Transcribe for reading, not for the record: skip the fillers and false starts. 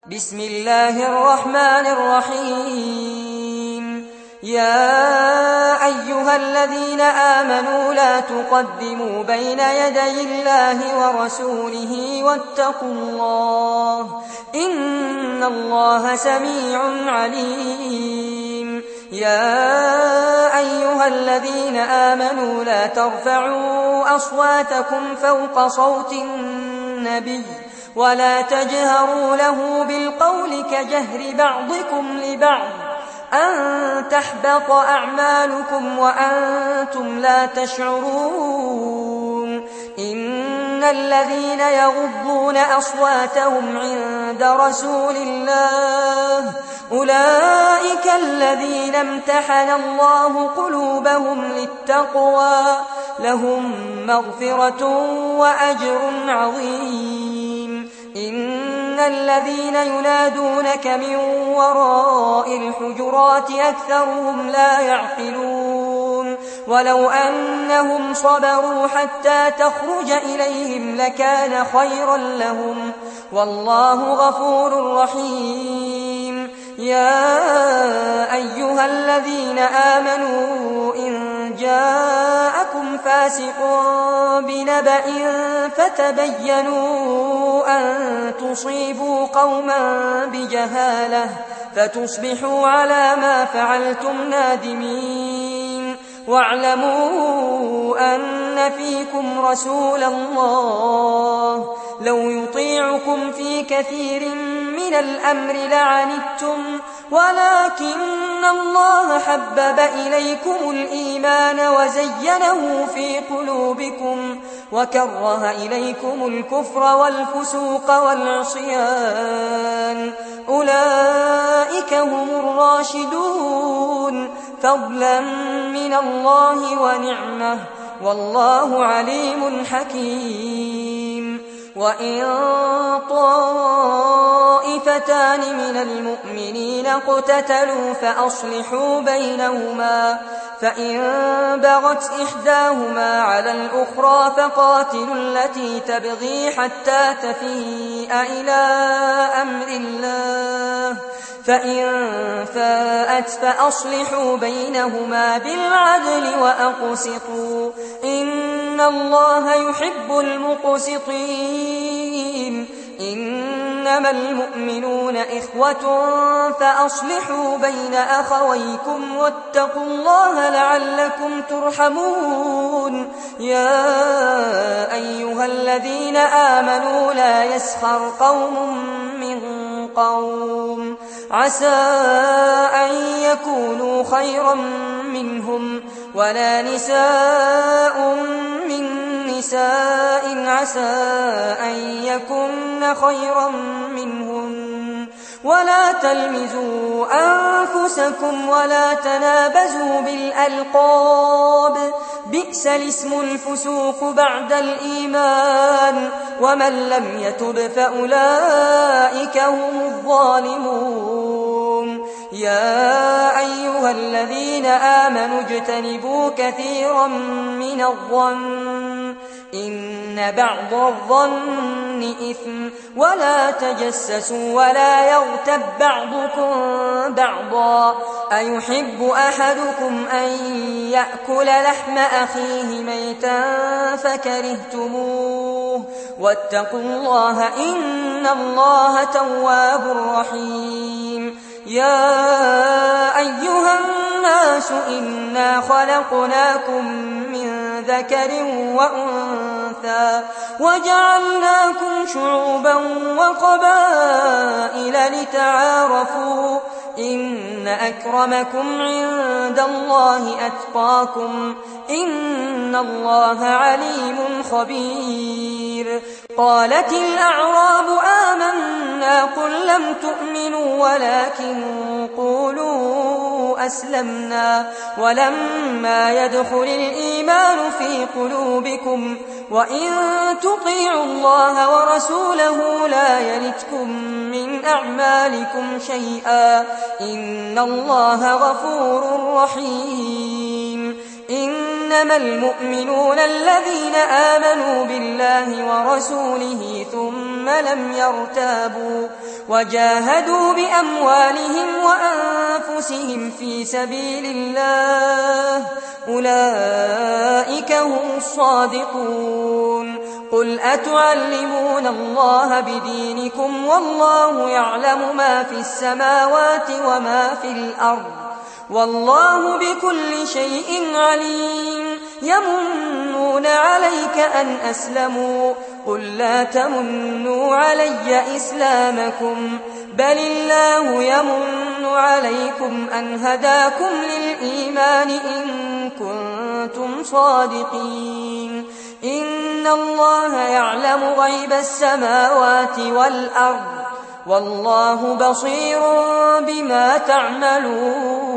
بسم الله الرحمن الرحيم. يا أيها الذين آمنوا لا تقدموا بين يدي الله ورسوله واتقوا الله، إن الله سميع عليم. يا أيها الذين آمنوا لا ترفعوا أصواتكم فوق صوت النبي ولا تجهروا له بالقول كجهر بعضكم لبعض أن تحبط أعمالكم وأنتم لا تشعرون. إن الذين يغضون أصواتهم عند رسول الله أولئك الذين امتحن الله قلوبهم للتقوى، لهم مغفرة وأجر عظيم. إن الذين ينادونك من وراء الحجرات أكثرهم لا يعقلون، ولو أنهم صبروا حتى تخرج إليهم لكان خيرا لهم، والله غفور رحيم. يا أيها الذين آمنوا إن جاءكم فاسق بنبأ فتبينوا أن تصيبوا قوما بجهالة فتصبحوا على ما فعلتم نادمين. واعلموا أن فيكم رسول الله لو يطيعكم في كثير من الأمر لعنتم، ولكن الله حبب إليكم الإيمان وزينه في قلوبكم وكره إليكم الكفر والفسوق والعصيان، أولئك هم الراشدون فضلا من الله ونعمه، والله عليم حكيم. وإن طائفتان من المؤمنين اقتتلوا فأصلحوا بينهما، فإن بغت إحداهما على الأخرى فقاتلوا التي تبغي حتى تفيء إلى أمر الله، فإن فاءت فأصلحوا بينهما بالعدل وأقسطوا، إن الله يحب المقسطين. إنما المؤمنون إخوة فأصلحوا بين أخويكم واتقوا الله لعلكم ترحمون. يا أيها الذين آمنوا لا يسخر قوم من قوم عسى أن يكونوا خيرا منهم، ولا نساء من نساء عسى أن يكن خيرا منهن، ولا تلمزوا أنفسكم ولا تنابزوا بالألقاب، بئس الاسم الفسوق بعد الإيمان، ومن لم يتب فأولئك هم الظالمون. يا أيها الذين آمنوا اجتنبوا كثيرا من الظن إن بعض الظن إثم، ولا تجسسوا ولا يغتب بعضكم بعضا، أيحب أحدكم أن يأكل لحم أخيه ميتا فكرهتموه، واتقوا الله إن الله تواب رحيم. يا أيها الناس إنا خلقناكم من ذكر وأنثى وجعلناكم شعوبا وقبائل لتعارفوا، إن أكرمكم عند الله أتقاكم، إن الله عليم خبير. قالت الأعراب آمنا قل لم تؤمنوا ولكن قولوا أسلمنا ولما يدخل الإيمان في قلوبكم، وإن تطيعوا الله ورسوله لا يلتكم من أعمالكم شيئا، إن الله غفور رحيم. إنما المؤمنون الذين آمنوا بالله ورسوله ثم لم يرتابوا وجاهدوا بأموالهم وأنفسهم في سبيل الله، أولئك هم الصادقون. قل أتعلمون الله بدينكم والله يعلم ما في السماوات وما في الأرض، والله بكل شيء عليم. يمنون عليك أن أسلموا، قل لا تمنوا علي إسلامكم، بل الله يمن عليكم أن هداكم للإيمان إن كنتم صادقين. إن الله يعلم غيب السماوات والأرض، والله بصير بما تعملون.